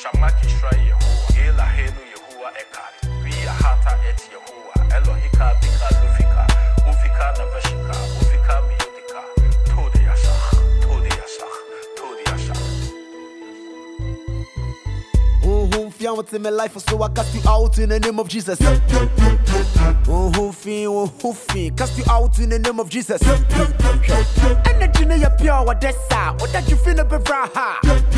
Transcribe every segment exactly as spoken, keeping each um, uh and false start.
Shamaki Shra Yehovah, Gela Henu Yehovah Ekat, We Ahata et Yehovah, Elohika Bika Lufika, Ufika Navashika, Ufika Miyudika, Tode Yashach, Tode Yashach, Tode Yashach. Oh, fear what's in my life, so I cast you out in the name of Jesus. Oh, fear, oh, fear, cast you out in the name of Jesus. Energy in your pure, what that's how, what that you feel a bit raha.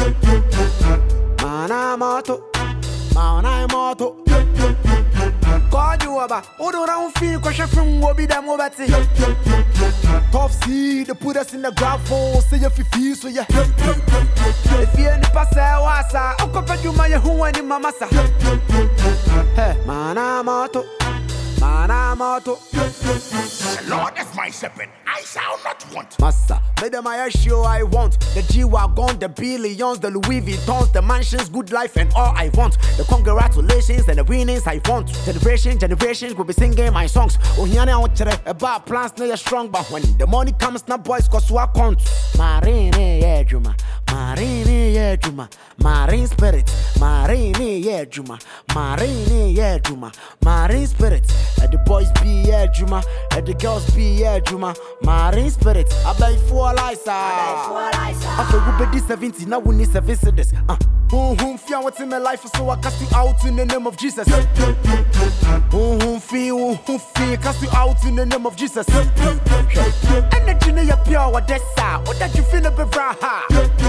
Man, I'm auto, man, I'm auto. God, you about, oh, don't feel question from what be them over to top seed, they put us in the ground for say if you feel so, yeah. If you're in the past, I compare you, my who and my massa. Hey, man, I'm auto, man, I'm auto. The Lord is my shepherd, I shall not want. Massa, made them I show I want. The G-Wagon, the billions, the Louis Vuittons, the mansions, good life, and all I want. The congratulations and the winnings I want. Generation, generations will be singing my songs. Oh, here I want to about plans, no, you're strong, but when the money comes, now boys, cause so I can't. Marine, yeah, Juma. Marine, yeah, Juma. Marine spirit. Marine, yeah, Juma. Marine, yeah, Juma. Marine spirit. And the boys be, yeah, Juma. And the girls be, yeah, Juma. Marine spirit. I buy four lights. I feel we be seventy, now we need seven cities. Uh. Who who fear what's in my life, so I cast you out in the name of Jesus. Who who fear, who who fear, cast you out in the name of Jesus. Energy in your pure, what that's how, what that you feel a bit raha.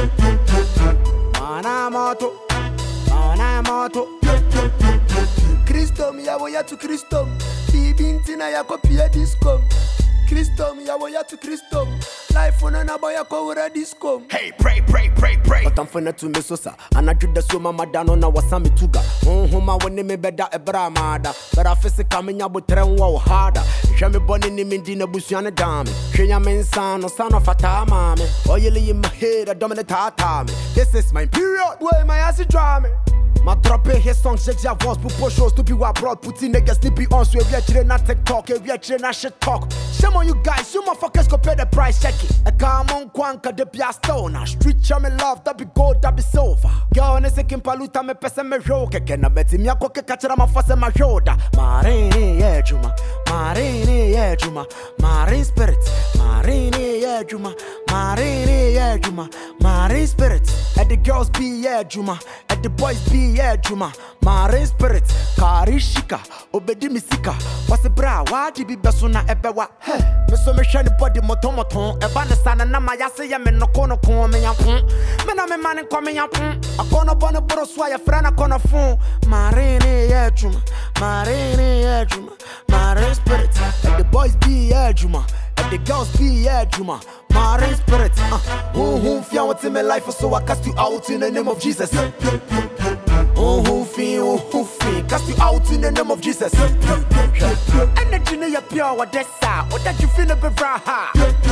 Man, I'm auto, man, I'm auto. Christom, ya woya to Christom, Bibintina ya kopia discom. Christom, ya woya to Christom. Life on an aboya kora disco. Hey, pray, pray, pray, pray. But I'm finna to me sosa. And I do the so mama down on our Sami Tuga. Oh, homa when me beda a bramada. But I face coming up with tren wow harder. Shami bonny in Mindina Busiana dame. Shenya mensan or son of a tamame. Oily in my head, a dominant tatame. This is my period. Where my ass is drama. My drop his song, sex your voice, put shows to be what brought, put in niggas sleepy on, so if you're chilling at TikTok, if you're chilling at shit talk. Shame on you guys, you motherfuckers go pay the price, check it. A calm on Kwanka, the Piastona, street chummy love, that be gold, that be silver. Girl, and a second paluta, me pesa me roke, can I bet him, ya cock a catcher, my fuss and my shoulder. Marine, yeah, Juma, Marine, yeah, Juma, Marine spirit, Marine, yeah, Juma, Marine, yeah, Juma, Marine spirit, and the girls be, yeah, Juma, and the boys be, yeah, Juma, Marine spirit, Karishika, Obedi Misika, what's a bra, why did be Besuna Ebewa? Hey, Miss Omission body motomoton, a banderstan and Namayasa Yaman no corner coming up. Men I'm a man coming up. A corner bonnet borosway, a friend, a corner phone. Marine, yeah, Juma, Marine, yeah, Juma, Marine spirit, and the boys be, yeah, Juma, and the girls be, yeah, Juma. Marine spirit, uh, who who fear what's in my life, so I cast you out in the name of Jesus. Oh, who fear, oh, who fear, cast you out in the name of Jesus. Energy in your pure, what that's how, what that you feel a bit raha.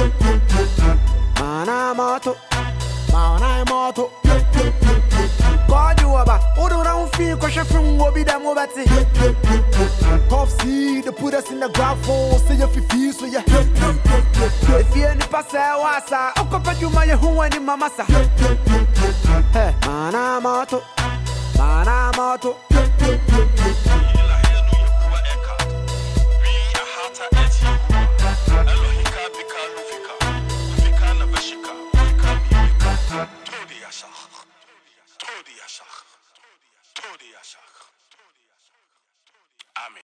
Man, I'm auto, man, I'm auto. God, you about, oh, don't feel question from what be them over to. Top seed, they put us in the ground for, say if you feel so, yeah. If you're in the past, I compare you, my who and in my massa. Hey, man, I'm auto. Man, I'm auto. Amen.